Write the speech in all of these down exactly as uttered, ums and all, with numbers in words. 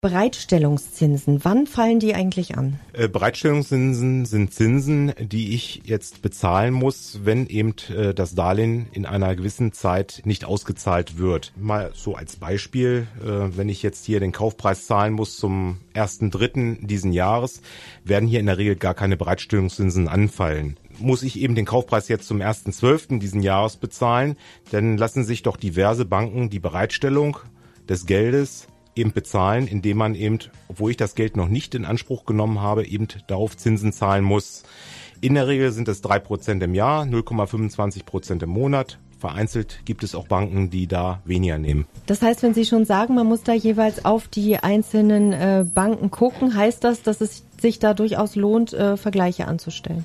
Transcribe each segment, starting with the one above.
Bereitstellungszinsen, wann fallen die eigentlich an? Äh, Bereitstellungszinsen sind Zinsen, die ich jetzt bezahlen muss, wenn eben äh, das Darlehen in einer gewissen Zeit nicht ausgezahlt wird. Mal so als Beispiel, äh, wenn ich jetzt hier den Kaufpreis zahlen muss zum ersten dritten diesen Jahres, werden hier in der Regel gar keine Bereitstellungszinsen anfallen. Muss ich eben den Kaufpreis jetzt zum ersten zwölften diesen Jahres bezahlen, dann lassen sich doch diverse Banken die Bereitstellung des Geldes eben bezahlen, indem man eben, obwohl ich das Geld noch nicht in Anspruch genommen habe, eben darauf Zinsen zahlen muss. In der Regel sind es drei Prozent im Jahr, null Komma fünfundzwanzig Prozent im Monat. Vereinzelt gibt es auch Banken, die da weniger nehmen. Das heißt, wenn Sie schon sagen, man muss da jeweils auf die einzelnen äh, Banken gucken, heißt das, dass es sich da durchaus lohnt, äh, Vergleiche anzustellen?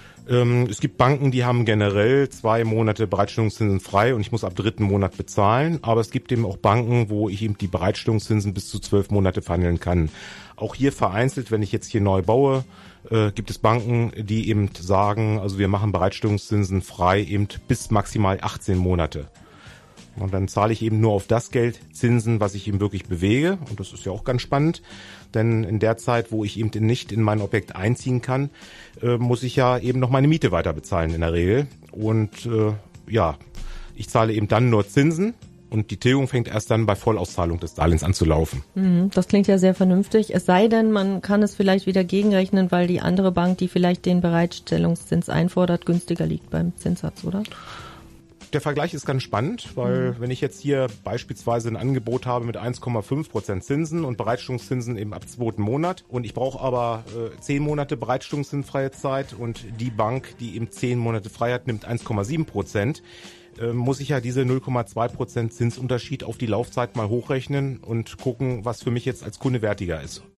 Es gibt Banken, die haben generell zwei Monate Bereitstellungszinsen frei und ich muss ab dritten Monat bezahlen. Aber es gibt eben auch Banken, wo ich eben die Bereitstellungszinsen bis zu zwölf Monate verhandeln kann. Auch hier vereinzelt, wenn ich jetzt hier neu baue, äh, gibt es Banken, die eben sagen, also wir machen Bereitstellungszinsen frei eben bis maximal achtzehn Monate. Und dann zahle ich eben nur auf das Geld Zinsen, was ich eben wirklich bewege. Und das ist ja auch ganz spannend. Denn in der Zeit, wo ich eben nicht in mein Objekt einziehen kann, äh, muss ich ja eben noch meine Miete weiter bezahlen in der Regel. Und äh, ja, ich zahle eben dann nur Zinsen. Und die Tilgung fängt erst dann bei Vollauszahlung des Darlehens an zu laufen. Das klingt ja sehr vernünftig. Es sei denn, man kann es vielleicht wieder gegenrechnen, weil die andere Bank, die vielleicht den Bereitstellungszins einfordert, günstiger liegt beim Zinssatz, oder? Der Vergleich ist ganz spannend, weil mhm. wenn ich jetzt hier beispielsweise ein Angebot habe mit eins Komma fünf Prozent Zinsen und Bereitstellungszinsen eben ab zweiten Monat und ich brauche aber äh, zehn Monate Bereitstellungszinsfreie Zeit und die Bank, die eben zehn Monate frei hat, nimmt eins Komma sieben Prozent, äh, muss ich ja diese null Komma zwei Prozent Zinsunterschied auf die Laufzeit mal hochrechnen und gucken, was für mich jetzt als Kunde wertiger ist.